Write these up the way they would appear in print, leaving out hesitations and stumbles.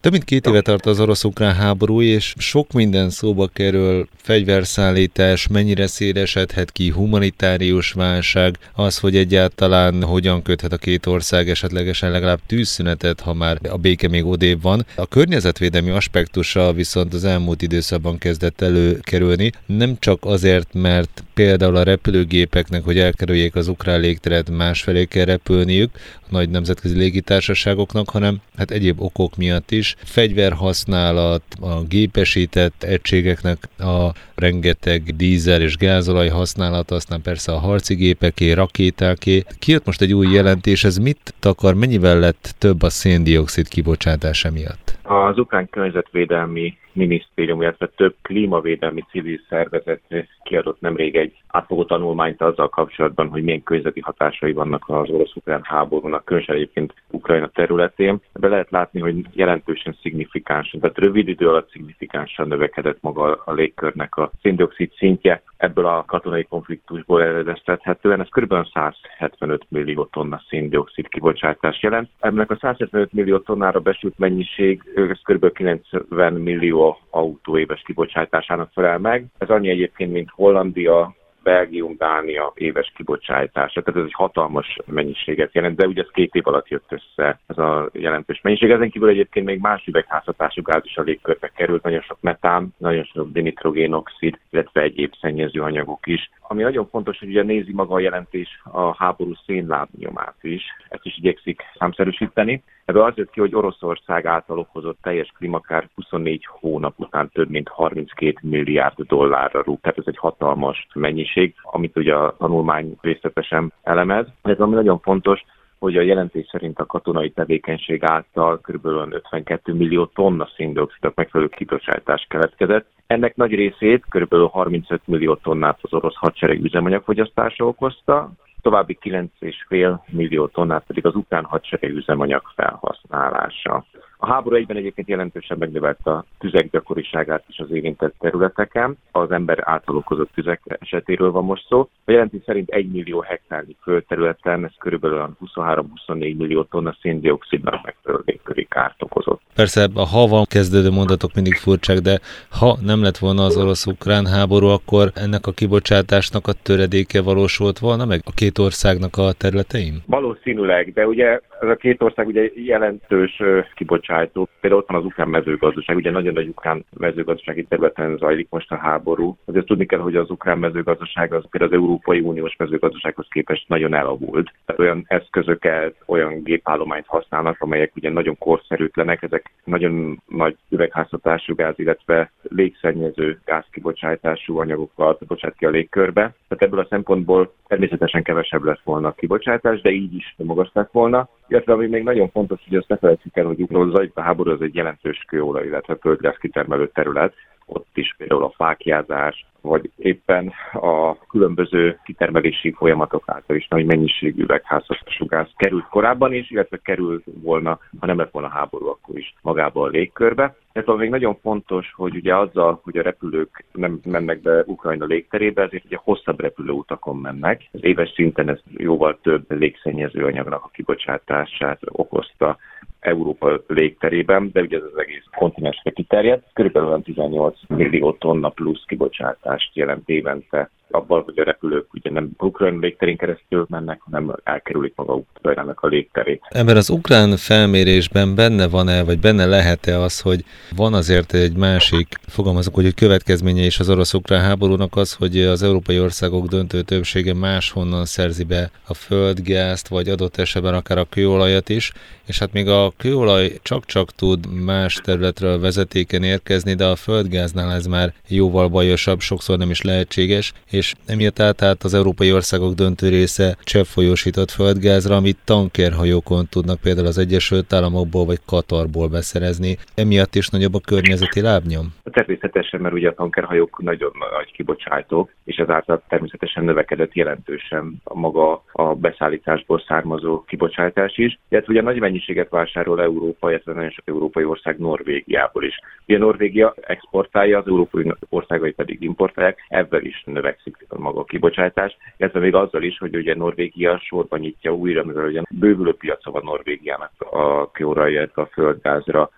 Több mint 2 éve tart az orosz-ukrán háború, és sok minden szóba kerül, fegyverszállítás, mennyire szélesedhet ki, humanitárius válság, az, hogy egyáltalán hogyan köthet a két ország esetlegesen legalább tűzszünetet, ha már a béke még odébb van. A környezetvédelmi aspektusa viszont az elmúlt időszakban kezdett előkerülni, nem csak azért, mert például a repülőgépeknek, hogy elkerüljék az ukrán légteret, másfelé kell repülniük a nagy nemzetközi légitársaságoknak, hanem hát egyéb okok miatt is. Fegyverhasználat, a gépesített egységeknek a rengeteg dízel és gázolaj használata, aztán persze a harci gépeké, rakétáké. Kijött most egy új jelentés, ez mit takar, mennyivel lett több a szén-dioxid kibocsátása miatt? Az ukrán környezetvédelmi minisztérium, illetve több klímavédelmi civil szervezet kiadott nemrég egy átfogó tanulmányt azzal kapcsolatban, hogy milyen környezeti hatásai vannak az orosz-ukrán háborúnak, különösen egyébként Ukrajna területén. Ebben lehet látni, hogy jelentősen szignifikánsan, tehát rövid idő alatt szignifikánsan növekedett maga a légkörnek a szén-dioxid szintje. Ebből a katonai konfliktusból eredeztethetően ez kb. 175 millió tonna szén-dioxid kibocsátást jelent. Ennek a 175 millió tonnára besült mennyiség, ez kb. 90 millió autó éves kibocsátásának felel meg. Ez annyi egyébként, mint Hollandia, Belgium, Dánia éves kibocsátása. Tehát ez egy hatalmas mennyiséget jelent, de ugye ez 2 év alatt jött össze ez a jelentős mennyiség. Ezen kívül egyébként még más üvegházhatású gáz is a légkörbe került, nagyon sok metán, nagyon sok dinitrogénoxid, illetve egyéb szennyező anyagok is. Ami nagyon fontos, hogy ugye nézi maga a jelentés a háború szénlábnyomát is, ezt is igyekszik számszerűsíteni. Ebből az jött ki, hogy Oroszország által okozott teljes klímakár 24 hónap után több mint 32 milliárd dollárra rúg. Tehát ez egy hatalmas mennyiség, amit ugye a tanulmány részletesen elemez. Ez ami nagyon fontos, hogy a jelentés szerint a katonai tevékenység által kb. 52 millió tonna szén-dioxidnak megfelelő kibocsátás keletkezett. Ennek nagy részét, kb. 35 millió tonnát az orosz hadsereg üzemanyagfogyasztása okozta, további 9,5 millió tonnát pedig az ukrán hadsereg üzemanyag felhasználása. A háború egyben egyébként jelentősen megnövelte a tüzek gyakoriságát is az érintett területeken. Az ember által okozott tüzek esetéről van most szó. A jelentés szerint 1 millió hektárnyi földterületen ez körülbelül 23-24 millió tonna szén-dioxidnak megfelelő légköri kárt okozott. Persze a havan kezdődő mondatok mindig furcsák, de ha nem lett volna az orosz-ukrán háború, akkor ennek a kibocsátásnak a töredéke valósult volna meg a két országnak a területein? Valószínűleg, de ugye ez a két ország ugye jelentős kibocsátó. Például ott van az ukrán mezőgazdaság, ugye nagyon nagy ukrán mezőgazdasági területen zajlik most a háború. Azért tudni kell, hogy az ukrán mezőgazdaság az például az Európai Uniós mezőgazdasághoz képest nagyon elavult. Tehát olyan eszközöket, olyan gépállományt használnak, amelyek ugye nagyon korszerűtlenek, ezek nagyon nagy üvegházhatású gáz, illetve légszennyező gázkibocsátású anyagokkal bocsát ki a légkörbe. Tehát ebből a szempontból természetesen kevesebb lett volna a kibocsátás, de így is magasták volna. Illetve ami még nagyon fontos, hogy azt ne felejtsük el, hogy a háború az egy jelentős kőolaj, illetve földgáz kitermelő terület. Ott is például a fáklyázás, vagy éppen a különböző kitermelési folyamatok által is nagy mennyiségű üvegházhatású gáz került korábban is, illetve került volna, ha nem lett volna háború, akkor is magába a légkörbe. Ez még nagyon fontos, hogy ugye azzal, hogy a repülők nem mennek be Ukrajna légterébe, ezért ugye hosszabb repülőutakon mennek. Az éves szinten ez jóval több légszennyező anyagnak a kibocsátását okozta Európa légterében, de ugye ez az egész kontinensre kiterjed. Körülbelül 18 millió tonna plusz kibocsátást jelent évente abban, hogy a repülők ugye nem Ukrajna légterén keresztül mennek, hanem elkerülik maga Ukrajnának a légterét. Ebben az ukrán felmérésben benne van-e, vagy benne lehet-e az, hogy van azért egy másik, fogalmazok, hogy következménye is az orosz-ukrán háborúnak az, hogy az európai országok döntő többsége máshonnan szerzi be a földgázt, vagy adott esetben akár a kőolajat is, és hát még a kőolaj csak-csak tud más területről vezetéken érkezni, de a földgáznál ez már jóval bajosabb, sokszor nem is lehetséges, és emiatt átállt az európai országok döntő része cseppfolyósított földgázra, amit tankerhajókon tudnak például az Egyesült Államokból vagy Katarból beszerezni. Emiatt is nagyobb a környezeti lábnyom? Természetesen, mert ugye a tankerhajók nagyon nagy kibocsátók, és ezáltal természetesen növekedett jelentősen maga a beszállításból származó kibocsátás is. Illetve ugye nagy mennyiséget vásárol Európa, illetve nagyon sok európai ország Norvégiából is. Ugye Norvégia exportálja, az európai országai pedig importálják, ebből is növekszik maga a kibocsátás, illetve még azzal is, hogy ugye Norvégia sorban nyitja újra, mivel ugye bővülő piaca van Norvégiának a kőolajra, a földgázra,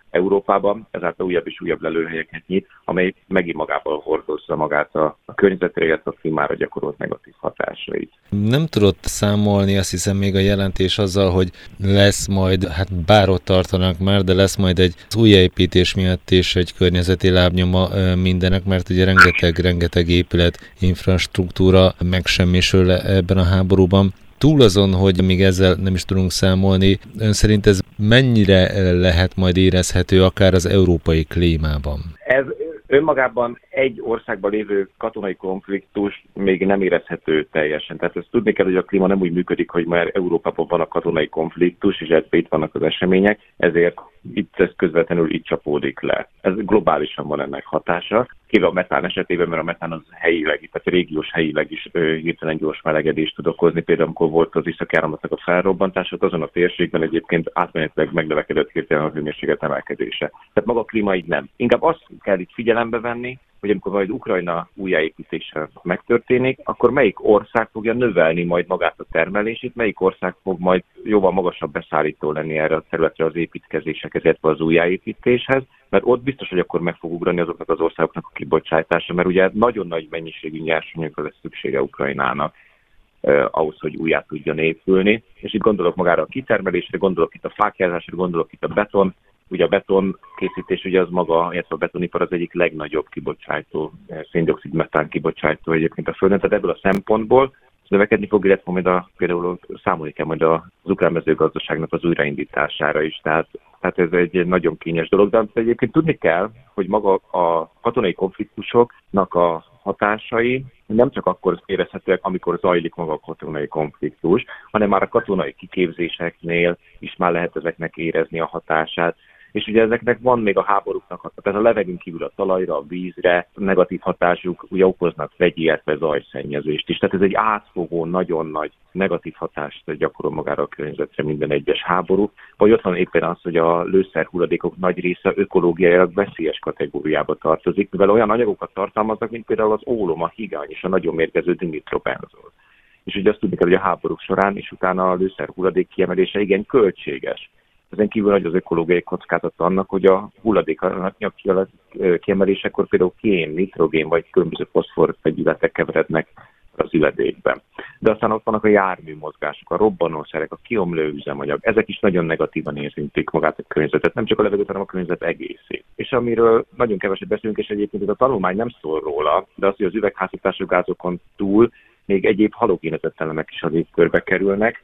Európában, ezáltal újabb és újabb lelőhelyeket nyit, amely megint magával hordozza magát a környezetre, illetve a klímára gyakorolt negatív hatásait. Nem tudott számolni, azt hiszem még a jelentés azzal, hogy lesz majd, hát bár ott tartanak már, de lesz majd egy újjáépítés miatt és egy környezeti lábnyoma mindenek, mert ugye rengeteg épület, infrastruktúra megsemmisül ebben a háborúban. Túl azon, hogy még ezzel nem is tudunk számolni, ön szerint ez mennyire lehet majd érezhető akár az európai klímában? Ez önmagában egy országban lévő katonai konfliktus még nem érezhető teljesen. Tehát ezt tudni kell, hogy a klíma nem úgy működik, hogy már Európában van a katonai konfliktus, és ebben itt vannak az események, ezért ez közvetlenül itt csapódik le. Ez globálisan van ennek hatása. Kivéve a metán esetében, mert a metán az helyileg, tehát régiós helyileg is hirtelen gyors melegedést tud okozni. Például amikor volt az Észak-Áramlatnak a felrobbantása, azon a térségben egyébként átmenetileg megnövekedett hirtelen a hőmérséklet emelkedése. Tehát maga a klíma így nem. Inkább azt kell itt figyelembe venni, hogy amikor majd Ukrajna újjáépítése megtörténik, akkor melyik ország fogja növelni majd magát a termelését, melyik ország fog majd jóval magasabb beszállító lenni erre a területre az építkezésekhez, illetve az újjáépítéshez, mert ott biztos, hogy akkor meg fog ugrani azoknak az országoknak a kibocsátása, mert ugye nagyon nagy mennyiségű nyersanyagra lesz szüksége Ukrajnának ahhoz, hogy újjá tudjon épülni. És itt gondolok magára a kitermelésre, gondolok itt a fákjázásra, gondolok itt a beton. Ugye a beton készítés, ugye az maga, illetve a betonipar az egyik legnagyobb kibocsátó, szén-dioxid metán kibocsátó egyébként a Földön. Tehát ebből a szempontból növekedni fog, illetve majd például számolni kell majd az ukrán mezőgazdaságnak az újraindítására is. Tehát ez egy nagyon kényes dolog, de egyébként tudni kell, hogy maga a katonai konfliktusoknak a hatásai nem csak akkor érezhetőek, amikor zajlik maga a katonai konfliktus, hanem már a katonai kiképzéseknél is már lehet ezeknek érezni a hatását. És ugye ezeknek van még a háborúknak, tehát a levegőn kívül a talajra, a vízre negatív hatásuk ugye okoznak vegyi, illetve zajszennyezést is. Tehát ez egy átfogó, nagyon nagy negatív hatást gyakorol magára a környezetre minden egyes háború. Vagy ott van éppen az, hogy a lőszerhulladékok nagy része ökológiailag veszélyes kategóriába tartozik, mivel olyan anyagokat tartalmaznak, mint például az ólom, a higány és a nagyon mérgező dinitrobenzol. És ugye azt tudni kell, hogy a háborúk során és utána a lőszerhulladék kiemelése igen költséges. Ezen kívül nagy az ökológiai kockázat annak, hogy a hulladék kiemelésekor például kén, nitrogén vagy különböző foszfor vegyületek keverednek az üledékben. De aztán ott vannak a járműmozgások, a robbanószerek, a kiomló üzemanyag. Ezek is nagyon negatívan érintik magát a környezetet, nem csak a levegőt, hanem a környezet egészét. És amiről nagyon keveset beszélünk, és egyébként a tanulmány nem szól róla, de az, hogy az üvegházhatású gázokon túl még egyéb halogénezett elemek is a légkörbe kerülnek,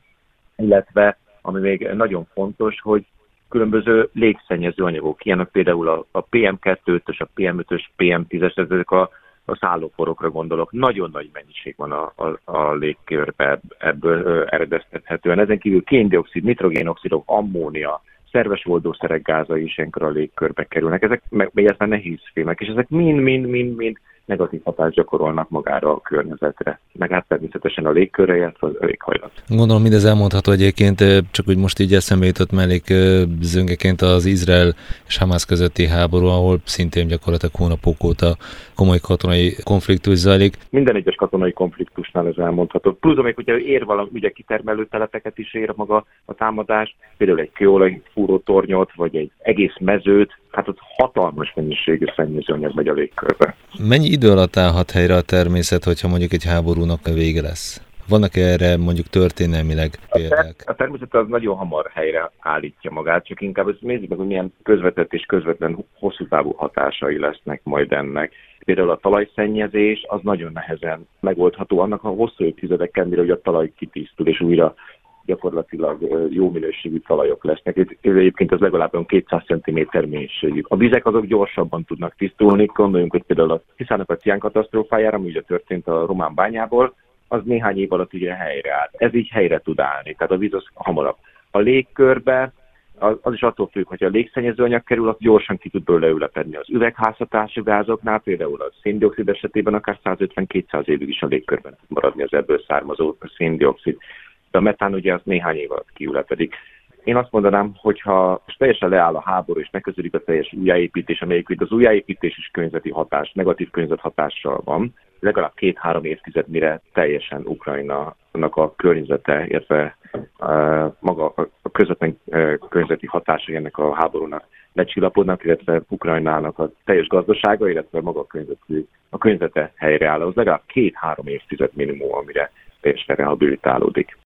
illetve ami még nagyon fontos, hogy különböző légszennyező anyagok, ilyenek például a PM2-ös, a PM5-ös, PM10-es, ezek a szállóporokra gondolok. Nagyon nagy mennyiség van a légkörbe ebből eredeztethetően. Ezen kívül kén-dioxid, nitrogénoxidok, ammónia, szerves oldószerek gázai is ilyenkor a légkörbe kerülnek. Ezek még nehézfémek, és ezek mind negatív hatást gyakorolnak magára a környezetre, meg hát természetesen a légkörre, illetve a léghajlat. Gondolom mindez elmondható egyébként, csak úgy most így eszembe jutott mellékzöngeként az Izrael és Hamász közötti háború, ahol szintén gyakorlatilag hónapok óta komoly katonai konfliktus zajlik. Minden egyes katonai konfliktusnál ez elmondható. Plusz, még hogyha ér valami, ugye kitermelő telepeket is ér maga a támadás, például egy kőolaj fúrótornyot, vagy egy egész mezőt, hát ott hatalmas mennyiségű szennyezőanyag megy a légkörbe. Mennyi idő alatt állhat helyre a természet, hogyha mondjuk egy háborúnak a vége lesz? Vannak erre mondjuk történelmileg példák? A természet az nagyon hamar helyre állítja magát, csak inkább ezt nézzük meg, hogy milyen közvetett és közvetlen hosszú távú hatásai lesznek majd ennek. Például a talajszennyezés az nagyon nehezen megoldható, annak a hosszú évtizedeken, mire hogy a talaj kitisztul és újra gyakorlatilag jó minőségű talajok lesznek. Itt egyébként ez legalább 200 cm mélységű. A vizek azok gyorsabban tudnak tisztulni, gondoljunk, hogy például a Tiszának a cián katasztrófájára, ami ugye történt a román bányából, az néhány év alatt ugye helyreállt. Ez így helyre tud állni, tehát a víz az hamarabb. A légkörbe az is attól függ, hogy a légszennyezőanyag kerül, az gyorsan ki tud belőle ülepedni. Az üvegházhatású gázoknál, például a szén-dioxid esetében akár 150-200 évig is a légkörben tud maradni az ebből származó szén-dioxid. De a metán ugye az néhány év alatt kiülepedik. Én azt mondanám, hogyha teljesen leáll a háború és megkezdődik a teljes újjáépítés, amelyik az újjáépítés is környezeti hatás, negatív környezethatással van, legalább 2-3 évtized, mire teljesen Ukrajnának a környezete, illetve maga a közvetlen környezeti hatásai ennek a háborúnak lecsillapodnak, illetve Ukrajnának a teljes gazdasága, illetve maga a környezete helyreáll. Az legalább 2-3 évtized minimum, amire teljesen rehabilitálódik.